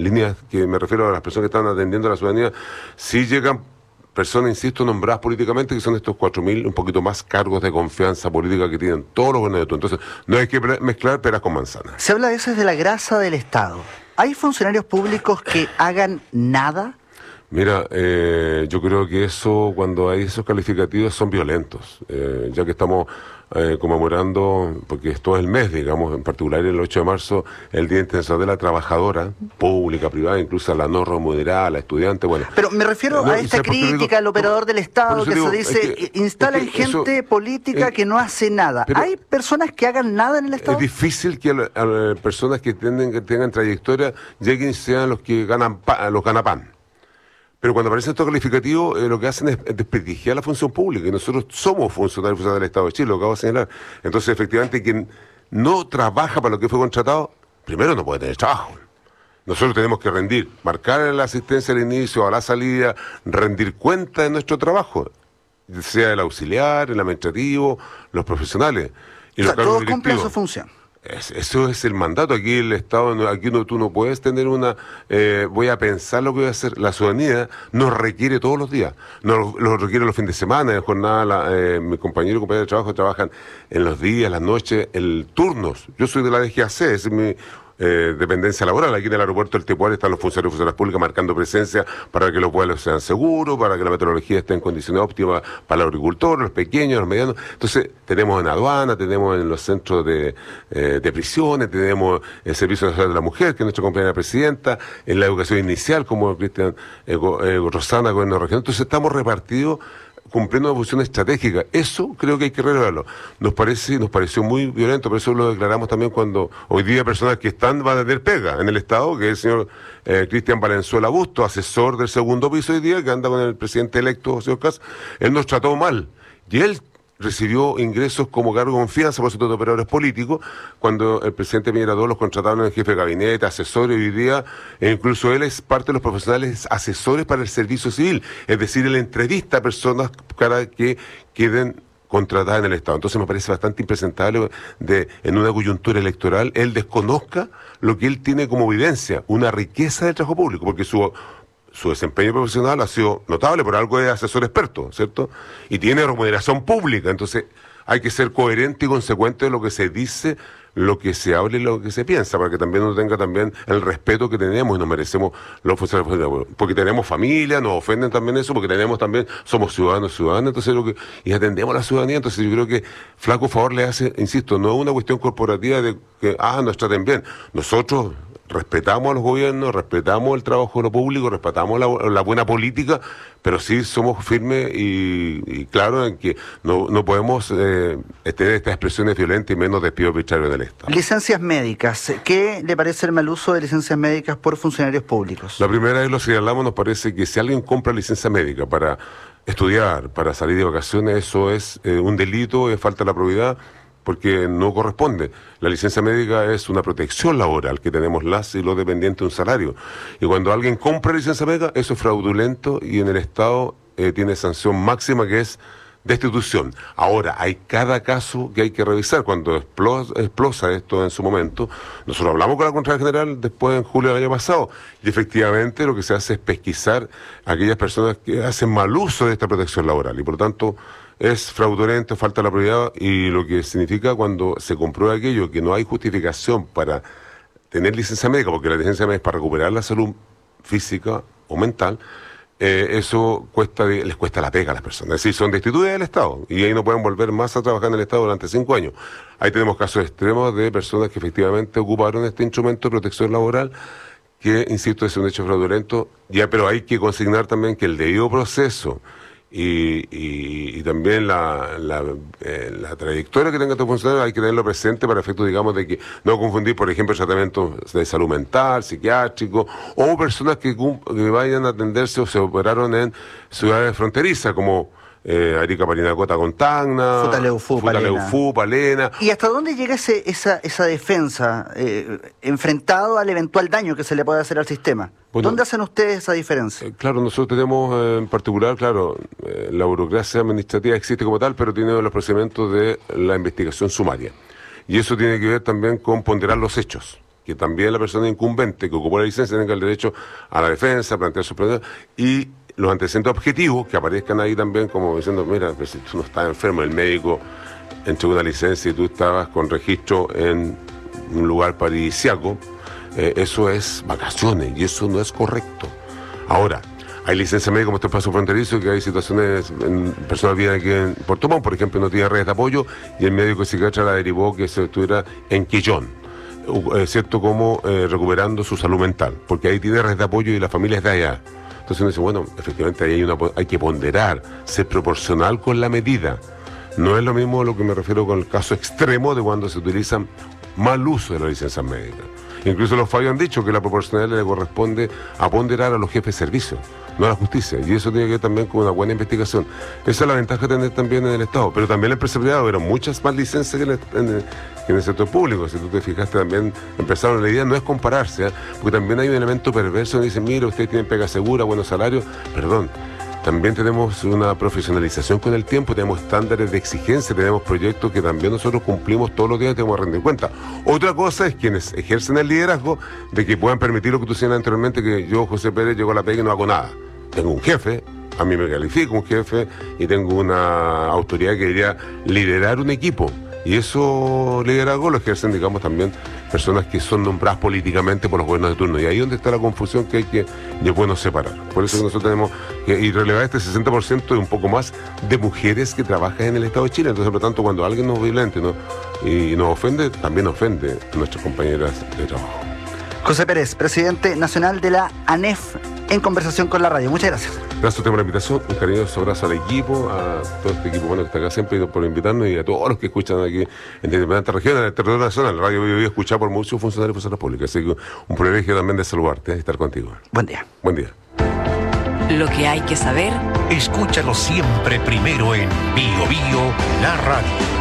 que me refiero a las personas que están atendiendo a la ciudadanía. Sí llegan personas, insisto, nombradas políticamente, que son estos 4.000, un poquito más cargos de confianza política que tienen todos los gobiernos de todo. Entonces, no hay que mezclar peras con manzanas. Se habla a veces de la grasa del Estado. ¿Hay funcionarios públicos que hagan nada? Mira, yo creo que eso, cuando hay esos calificativos, son violentos. Ya que estamos conmemorando, porque esto es el mes, digamos, en particular el 8 de marzo, el Día Internacional de la Trabajadora, pública, privada, incluso a la no remunerada, a la estudiante, bueno. Pero me refiero a esta crítica al operador del Estado que se dice, instalan gente política que no hace nada. ¿Hay personas que hagan nada en el Estado? Es difícil que a personas que tengan trayectoria lleguen y sean los que ganan los ganapan. Pero cuando aparecen estos calificativos, lo que hacen es desprestigiar la función pública. Y nosotros somos funcionarios del Estado de Chile, lo acabo de señalar. Entonces, efectivamente, quien no trabaja para lo que fue contratado, primero no puede tener trabajo. Nosotros tenemos que rendir, marcar la asistencia al inicio, a la salida, rendir cuenta de nuestro trabajo, sea el auxiliar, el administrativo, los profesionales. Y los todos cumplen su función. Eso es el mandato. Aquí el Estado, tú no puedes tener voy a pensar lo que voy a hacer. La ciudadanía nos requiere todos los días, nos lo requiere los fines de semana, en jornada. Mi compañero y compañera de trabajo trabajan en los días, las noches, turnos. Yo soy de la DGAC, es mi dependencia laboral. Aquí en el aeropuerto del Tepual están los funcionarios y funcionarias públicas marcando presencia para que los vuelos sean seguros, para que la meteorología esté en condiciones óptimas para los agricultores, los pequeños, los medianos. Entonces, tenemos en aduana, tenemos en los centros de prisiones, tenemos el Servicio Nacional de la Mujer, que es nuestra compañera presidenta, en la educación inicial, como Cristian Rosana, gobierno regional. Entonces, estamos repartidos cumpliendo una función estratégica. Eso creo que hay que relevarlo. Nos pareció muy violento, por eso lo declaramos también cuando hoy día personas que van a tener pega en el Estado, que es el señor Cristian Valenzuela Busto, asesor del segundo piso hoy día, que anda con el presidente electo, José Ocas. Él nos trató mal. Y él recibió ingresos como cargo de confianza por de operadores políticos, cuando el presidente Piñera II los contrataron en jefe de gabinete, asesores, hoy día, e incluso él es parte de los profesionales asesores para el servicio civil, es decir, él entrevista a personas para que queden contratadas en el Estado. Entonces me parece bastante impresentable en una coyuntura electoral, él desconozca lo que él tiene como evidencia, una riqueza del trabajo público, porque su desempeño profesional ha sido notable, por algo es asesor experto, ¿cierto? Y tiene remuneración pública, entonces hay que ser coherente y consecuente de lo que se dice, lo que se habla y lo que se piensa, para que también uno tenga también el respeto que tenemos y nos merecemos los funcionarios, porque tenemos familia, nos ofenden también eso, porque somos ciudadanos, entonces y atendemos a la ciudadanía. Entonces yo creo que flaco favor le hace, insisto, no es una cuestión corporativa de que, nos traten bien. Nosotros respetamos a los gobiernos, respetamos el trabajo de lo público, respetamos la buena política, pero sí somos firmes y claros en que no podemos tener estas expresiones violentas y menos despido arbitrario en el Estado. Licencias médicas. ¿Qué le parece el mal uso de licencias médicas por funcionarios públicos? La primera vez lo señalamos, nos parece que si alguien compra licencia médica para estudiar, para salir de vacaciones, eso es un delito, es falta de la probidad, porque no corresponde. La licencia médica es una protección laboral que tenemos las y los dependientes de un salario. Y cuando alguien compra licencia médica, eso es fraudulento y en el Estado tiene sanción máxima, que es destitución. Ahora, hay cada caso que hay que revisar. Cuando explosa esto en su momento, nosotros hablamos con la Contraloría General después en julio del año pasado, y efectivamente lo que se hace es pesquisar a aquellas personas que hacen mal uso de esta protección laboral, y por lo tanto es fraudulento, falta la prioridad, y lo que significa cuando se comprueba aquello que no hay justificación para tener licencia médica, porque la licencia médica es para recuperar la salud física o mental, eso les cuesta la pega a las personas. Es decir, son destituidas del Estado y ahí no pueden volver más a trabajar en el Estado durante 5 años. Ahí tenemos casos extremos de personas que efectivamente ocuparon este instrumento de protección laboral, que, insisto, es un hecho fraudulento, pero hay que consignar también que el debido proceso y también la trayectoria que tenga estos funcionarios hay que tenerlo presente para efectos, digamos, de que no confundir, por ejemplo, tratamientos de salud mental, psiquiátrico, o personas que vayan a atenderse o se operaron en ciudades fronterizas como Arica, Parinacota con Tacna, Futaleufú, Palena. ¿Y hasta dónde llega esa defensa enfrentado al eventual daño que se le puede hacer al sistema? Bueno, ¿dónde hacen ustedes esa diferencia? Claro, nosotros tenemos en particular, la burocracia administrativa existe como tal, pero tiene los procedimientos de la investigación sumaria. Y eso tiene que ver también con ponderar los hechos, que también la persona incumbente que ocupó la licencia tenga el derecho a la defensa, a plantear sus problemas, y los antecedentes objetivos que aparezcan ahí también como diciendo, mira, pero si tú no estás enfermo, el médico entregó una licencia y tú estabas con registro en un lugar paradisíaco, eso es vacaciones y eso no es correcto. Ahora, hay licencia médica como este paso fronterizo, que hay situaciones, personas viven aquí en Puerto Montt, por ejemplo, no tiene redes de apoyo y el médico psiquiatra la derivó que se estuviera en Quillón, ¿cierto? Como recuperando su salud mental, porque ahí tiene redes de apoyo y la familia es de allá. Entonces uno dice, bueno, efectivamente ahí hay que ponderar, ser proporcional con la medida. No es lo mismo lo que me refiero con el caso extremo de cuando se utilizan mal uso de las licencias médicas. Incluso los fallos han dicho que la proporcionalidad le corresponde a ponderar a los jefes de servicio, no a la justicia. Y eso tiene que ver también con una buena investigación. Esa es la ventaja de tener también en el Estado. Pero también el empresa privada hubieron muchas más licencias que en el sector público. Si tú te fijaste también, empezaron, la idea no es compararse, porque también hay un elemento perverso donde dicen, mira, ustedes tienen pega segura, buenos salarios. Perdón. También tenemos una profesionalización con el tiempo, tenemos estándares de exigencia, tenemos proyectos que también nosotros cumplimos todos los días y tenemos que rendir cuenta. Otra cosa es quienes ejercen el liderazgo de que puedan permitir lo que tú decías anteriormente, que yo, José Pérez, llego a la pega y no hago nada. Tengo un jefe, a mí me califico un jefe y tengo una autoridad que debería liderar un equipo. Y eso liderazgo lo ejercen, digamos, también personas que son nombradas políticamente por los gobiernos de turno. Y ahí es donde está la confusión que hay que de bueno separar. Por eso que nosotros tenemos que ir relevar este 60% y un poco más de mujeres que trabajan en el Estado de Chile. Entonces, por lo tanto, cuando alguien nos violente y nos ofende, también ofende a nuestras compañeras de trabajo. José Pérez, presidente nacional de la ANEF, en conversación con la radio. Muchas gracias. Gracias a usted por la invitación, un cariñoso abrazo al equipo, a todo este equipo bueno que está acá siempre por invitarnos y a todos los que escuchan aquí en diferentes regiones, en el territorio nacional. La radio Bio escuchada por muchos funcionarios y funcionarias públicas. Así que un privilegio también de saludarte, de estar contigo. Buen día. Buen día. Lo que hay que saber, escúchalo siempre primero en Bio Bio, la radio.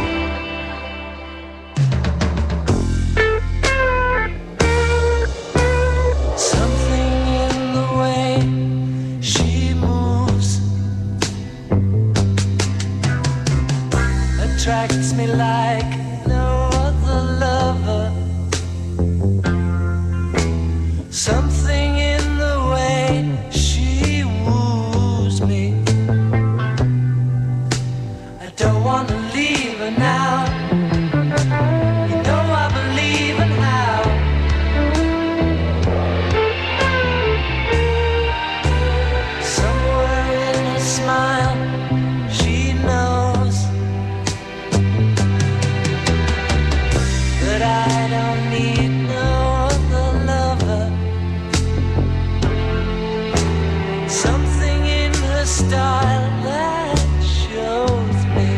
Attracts me like no other lover. Something in the way she woos me. I don't wanna leave her now. You know I believe in how. Somewhere in her smile, she knows that I don't need no other lover. Something in her style that shows me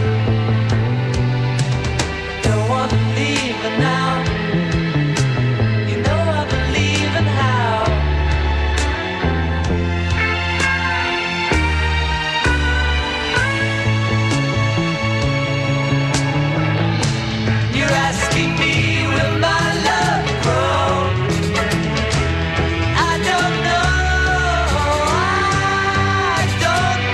I don't want to leave her now. You know I believe in how. You're asking me, will my love grow? I don't know, I don't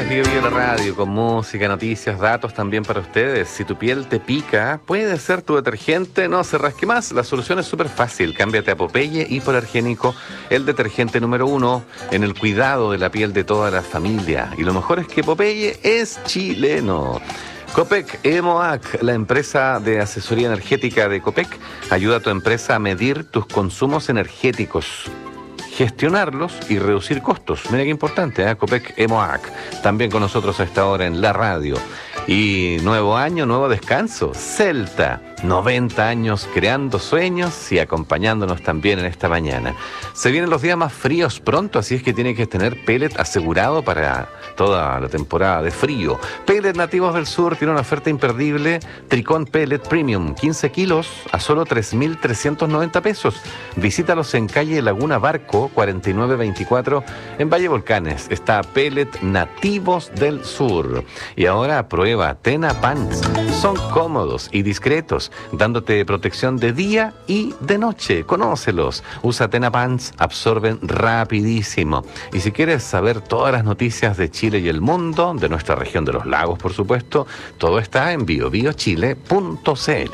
Bio Bio la radio, con música, noticias, datos también para ustedes. Si tu piel te pica, puede ser tu detergente, no se rasque más. La solución es súper fácil. Cámbiate a Popeye Hipoalergénico, el detergente número 1 en el cuidado de la piel de toda la familia. Y lo mejor es que Popeye es chileno. Copec EMOAC, la empresa de asesoría energética de Copec, ayuda a tu empresa a medir tus consumos energéticos, gestionarlos y reducir costos. Mira qué importante, ¿eh? Copec EMOAC, también con nosotros a esta hora en la radio. Y nuevo año, nuevo descanso. Celta, 90 años creando sueños y acompañándonos también en esta mañana. Se vienen los días más fríos pronto, así es que tiene que tener pellet asegurado para toda la temporada de frío. Pellet Nativos del Sur tiene una oferta imperdible. Tricón Pellet Premium, 15 kilos a solo 3.390 pesos. Visítalos en calle Laguna Barco, 4924, en Valle Volcanes. Está Pellet Nativos del Sur. Y ahora prueba Tena Pants. Son cómodos y discretos, dándote protección de día y de noche. Conócelos. Usa Tena Pants, absorben rapidísimo. Y si quieres saber todas las noticias de Chile y el mundo, de nuestra región de los lagos, por supuesto, todo está en biobiochile.cl.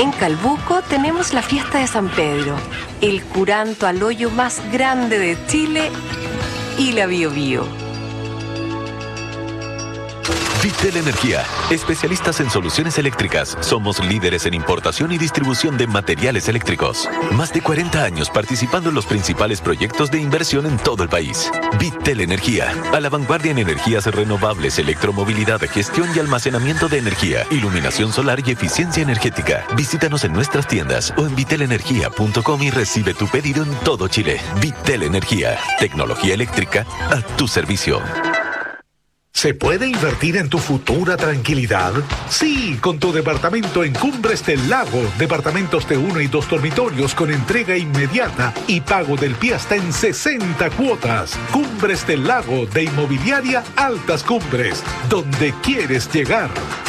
En Calbuco tenemos la fiesta de San Pedro, el curanto al hoyo más grande de Chile y la Biobío. Vitel Energía, especialistas en soluciones eléctricas. Somos líderes en importación y distribución de materiales eléctricos. Más de 40 años participando en los principales proyectos de inversión en todo el país. Vitel Energía, a la vanguardia en energías renovables, electromovilidad, gestión y almacenamiento de energía, iluminación solar y eficiencia energética. Visítanos en nuestras tiendas o en vitelenergia.com y recibe tu pedido en todo Chile. Vitel Energía, tecnología eléctrica a tu servicio. ¿Se puede invertir en tu futura tranquilidad? Sí, con tu departamento en Cumbres del Lago. Departamentos de 1 y 2 dormitorios con entrega inmediata y pago del pie hasta en 60 cuotas. Cumbres del Lago de Inmobiliaria Altas Cumbres, donde quieres llegar.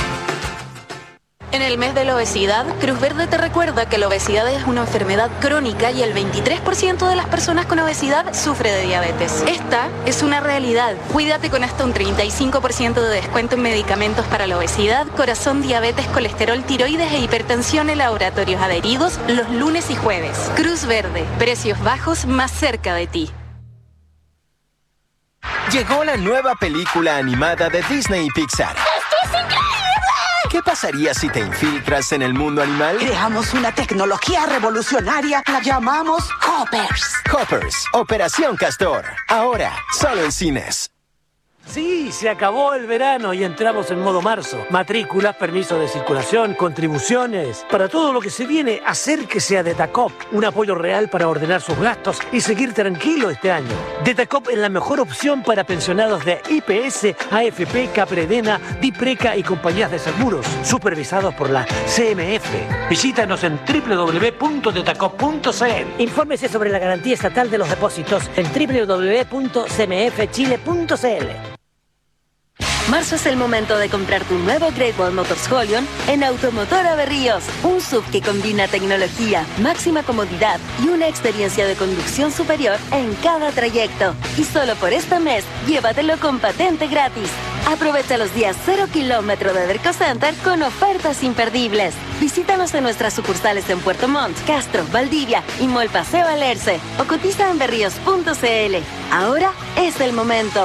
En el mes de la obesidad, Cruz Verde te recuerda que la obesidad es una enfermedad crónica y el 23% de las personas con obesidad sufre de diabetes. Esta es una realidad. Cuídate con hasta un 35% de descuento en medicamentos para la obesidad, corazón, diabetes, colesterol, tiroides e hipertensión en laboratorios adheridos los lunes y jueves. Cruz Verde, precios bajos más cerca de ti. Llegó la nueva película animada de Disney y Pixar. ¡Esto es increíble! ¿Qué pasaría si te infiltras en el mundo animal? Creamos una tecnología revolucionaria, la llamamos Hoppers. Hoppers, Operación Castor. Ahora, solo en cines. Sí, se acabó el verano y entramos en modo marzo. Matrículas, permisos de circulación, contribuciones. Para todo lo que se viene, acérquese a Detacop. Un apoyo real para ordenar sus gastos y seguir tranquilo este año. Detacop es la mejor opción para pensionados de IPS, AFP, Capredena, Dipreca y compañías de seguros, supervisados por la CMF. Visítanos en www.detacop.cl. Infórmese sobre la garantía estatal de los depósitos en www.cmfchile.cl. Marzo es el momento de comprar tu nuevo Great Wall Motors Holion en Automotora Berríos. Un SUV que combina tecnología, máxima comodidad y una experiencia de conducción superior en cada trayecto. Y solo por este mes, llévatelo con patente gratis. Aprovecha los días 0 kilómetro de Derco Center con ofertas imperdibles. Visítanos en nuestras sucursales en Puerto Montt, Castro, Valdivia y Mall Paseo Alerce o cotiza en berríos.cl. Ahora es el momento.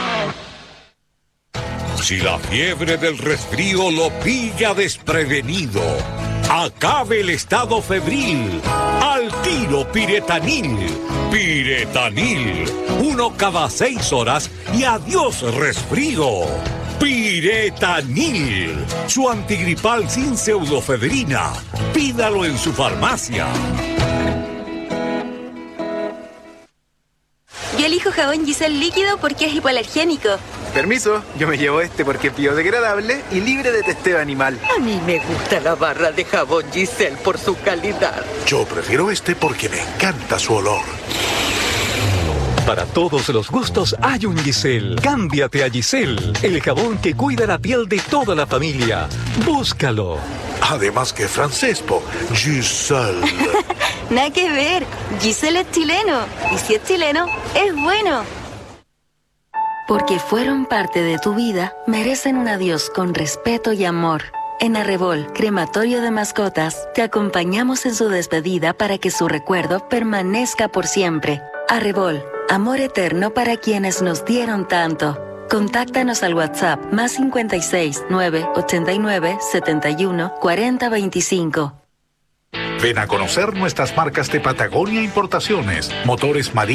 Si la fiebre del resfrío lo pilla desprevenido, acabe el estado febril. Al tiro Piretanil. Piretanil. 1 cada 6 horas y adiós resfrío. Piretanil. Su antigripal sin pseudofedrina. Pídalo en su farmacia. Yo elijo jabón Giselle líquido porque es hipoalergénico. Permiso, yo me llevo este porque es biodegradable y libre de testeo animal. A mí me gusta la barra de jabón Giselle por su calidad. Yo prefiero este porque me encanta su olor. Para todos los gustos hay un Giselle. Cámbiate a Giselle, el jabón que cuida la piel de toda la familia. Búscalo. Además que francés, Giselle. Nada que ver. Giselle es chileno. Y si es chileno, es bueno. Porque fueron parte de tu vida, merecen un adiós con respeto y amor. En Arrebol, crematorio de mascotas, te acompañamos en su despedida para que su recuerdo permanezca por siempre. Arrebol, amor eterno para quienes nos dieron tanto. Contáctanos al WhatsApp +56 989 71 40 25. Ven a conocer nuestras marcas de Patagonia Importaciones, motores marinos.